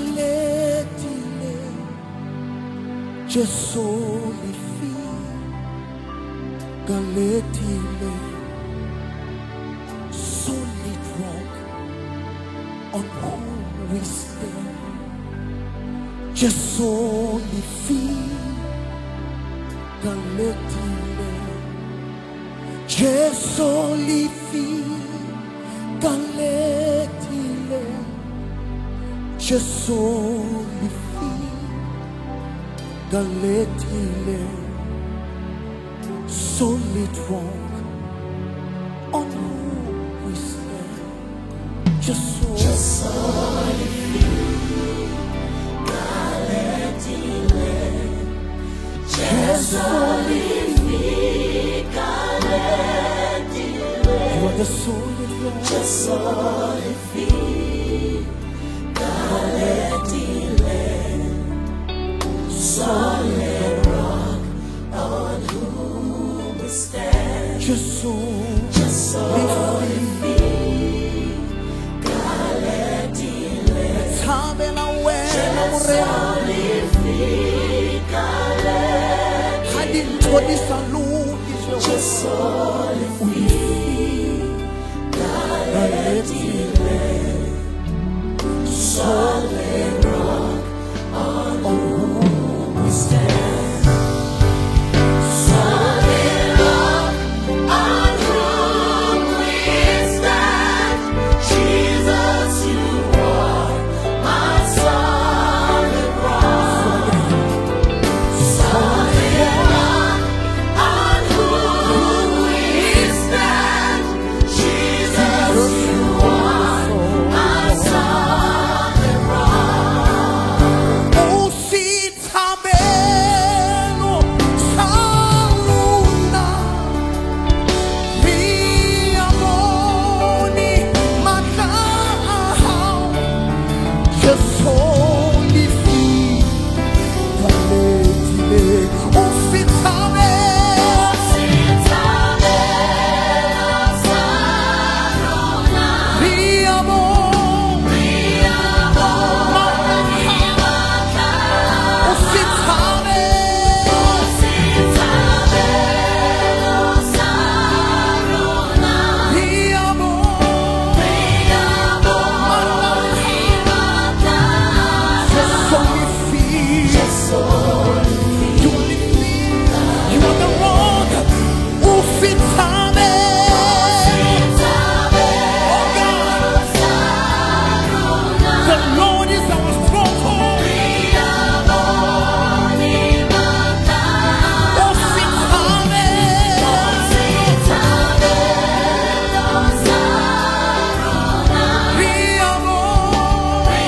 Galetile, Jesolifi, Galetile, solid rock on whom we stand. Jesolifi, Galetile, Jesolifi, Galetile, Jesolifi, Galetile, solid rock on whom we stand. Jesolifi, Galetile, Jesolifi, Galetile, You are the solid rock. Jesolifi, Galetile, solid rock on whom we stand. Jesolifi, Galetile, Tabela wena Jesolifi, Galetile, hadingodisa ludi Jesolifi, Galetile, solid rock on whom we stand. Solid rock on whom we stand. Jesus, you are my solid rock. Solid rock on whom we stand. Jesus, you are my solid rock. Oh, si tabelo saluna via moni matao Jesolifi, Galetile, oh, si tabelo via moni oh, si tabelo via moni Jesolifi, you lift me, you are the rock, oh, si tabelo, oh God, the Lord is our stronghold, oh, si tabelo, via moni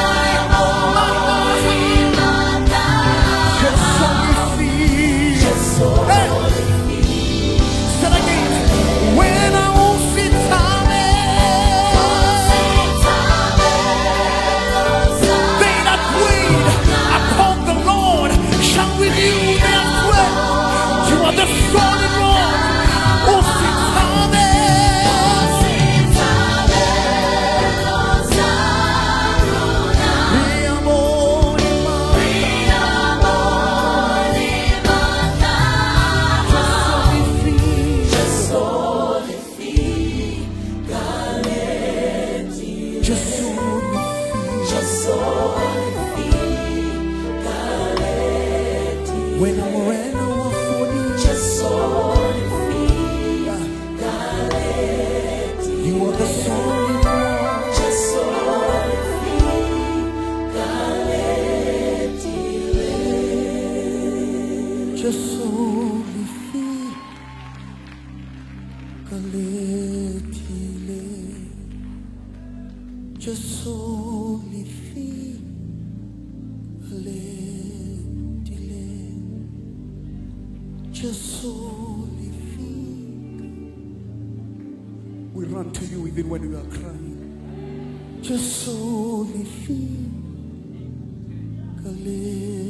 Jesolifi. Hey, say it again. When I will sit they that wait upon the Lord shall renew their strength. You are the solid rock. Oh, sit when I'm ready for you, you are the solid rock. Jesolifi, Galetile, Jesolifi, Galetile, Jesolifi. We run to you even when we are crying. Jesolifi, Galetile.